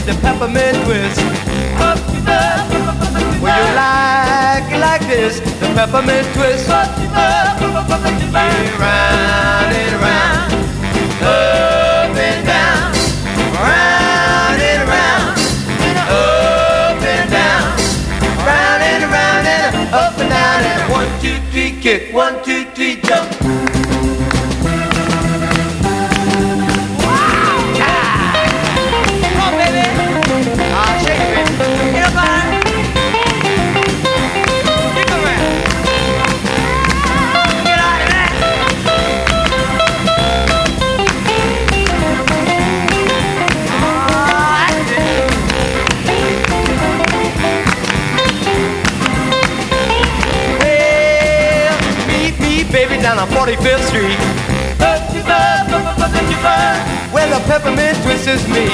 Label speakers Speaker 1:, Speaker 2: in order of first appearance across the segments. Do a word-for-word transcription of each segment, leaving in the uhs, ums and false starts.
Speaker 1: the peppermint twist. Well, you like it like this, the peppermint twist. Yeah, round and round, up and down, round and round, up and down, round and round and up and down, and one, two, three, kick, one, two, three, jump. Down on forty-fifth Street, where the peppermint twist is me.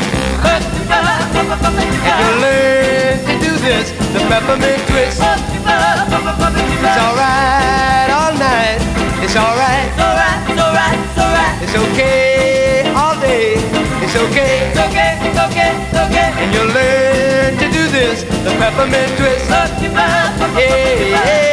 Speaker 1: And you learn to do this, the peppermint twist. It's alright all night, it's alright, it's alright, it's alright, it's alright. It's okay all day, it's okay, it's okay, it's okay, it's okay. And you learn to do this, the peppermint twist. Yeah, yeah.